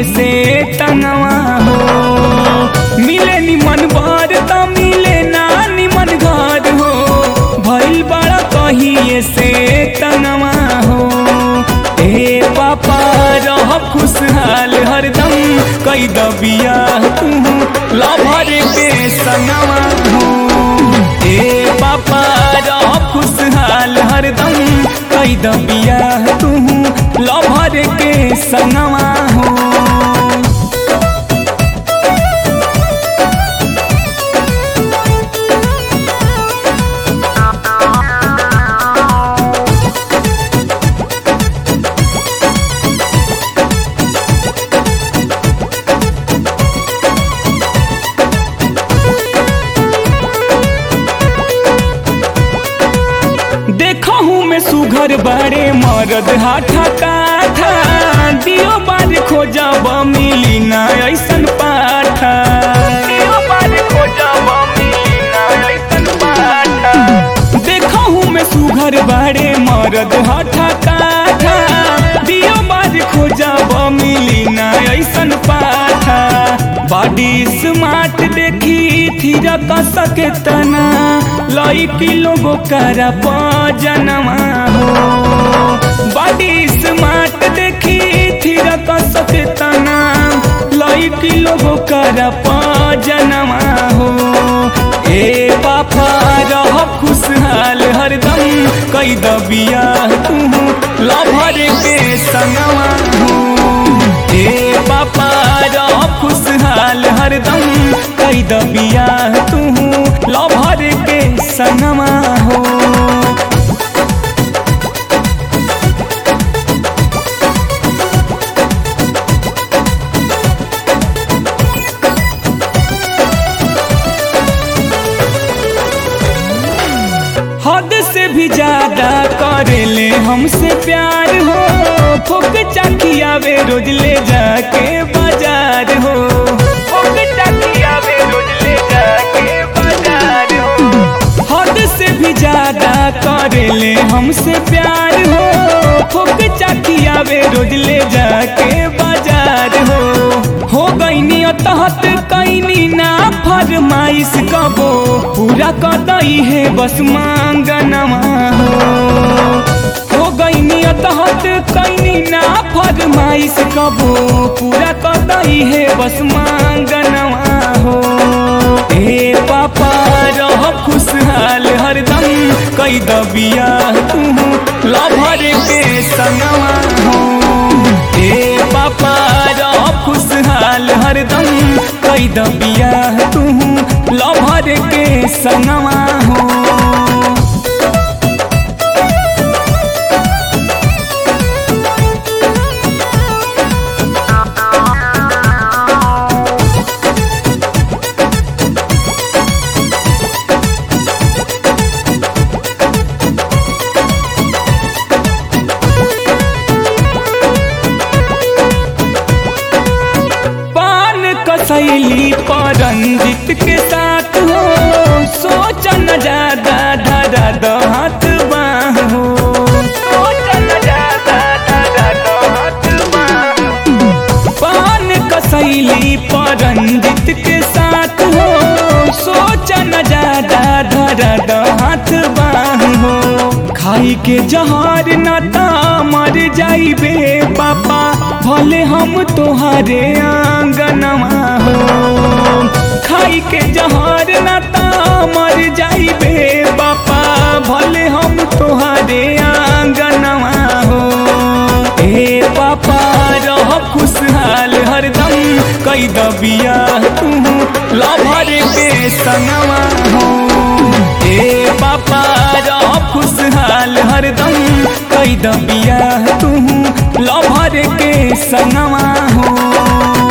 से तनवा हो। मिले निमन बर त मिले ना निमन घर हो, भइल बड़ा कहिए से तनवा हो। ए पापा रह खुशहाल हरदम, कई दबिया तू लभर के संगवा हो। ए पापा रह खुशहाल हरदम, कई दबिया तू लभर के संगवा हो। देखहूँ मैं सुघर बारे मरद हाथा काठा, दियो बार खोजब मिली ना ऐसन पाठा। दियो बार खोजब मिली ना ऐसन पाठा। देखहूँ मैं सुघर बारे मरद हाथा काठा, दियो बार खोजब मिली ना ऐसन पाठा। बॉडी स्मार्ट देखी थी रका सके तना, लड़की लोगों करा जनवा हो। बॉडी स्मार्ट देखी थी रका सके तना, लड़की लोगों करा जनवा हो। ए पापा रह खुशहाल हरदम, कई दबिया तू लभर के संगवा हो। ए पापा रह खुशहाल हरदम, कई दबिया तू लभर के संगवा हो। हद से भी ज्यादा करेले हमसे प्यार हो, फुक चाकियावे रोज ले जाके बाजार हो। फुक चाकियावे रोज ले जाके बाजार हो। हद से भी ज्यादा करेले हमसे प्यार हो, फुक चाकियावे रोज ले जाके बाजार हो गईनी अतहत कईनी ना फरमाइश कबो, पूरा कदई है बस मांगनवा हो गईनी अतहत कईनी ना फरमाइश कबो, पूरा कदई है बस मांगनवा हो। ए पापा रह खुशहाल हरदम, कई दबिया तू लभर के संगवा हो। ए पापा रह खुशहाल हरदम, कई दबिया तू लभर के संगवा हो। कसैली परंजित के साथ हो, सोच न ज्यादा धरा दो हाथ बाह हो। सोच न ज्यादा धरा दो हाथ बाह हो। पान कसैली परंजित के साथ हो, सोच न ज्यादा धरा दो हाथ बाह हो। खाई के जहर न ता मर जाइबे पापा, भले हम तोहारे आंगनवा हो। खाई के जहर न ता मर जाइबे पापा, भले हम तोहारे आंगनवा हो। ए पापा रह खुशहाल हरदम, कई दबिया तू लभर के संगवा हो। ए पापा रह खुशहाल हरदम, कई दबिया तू लभर के संगवा हो।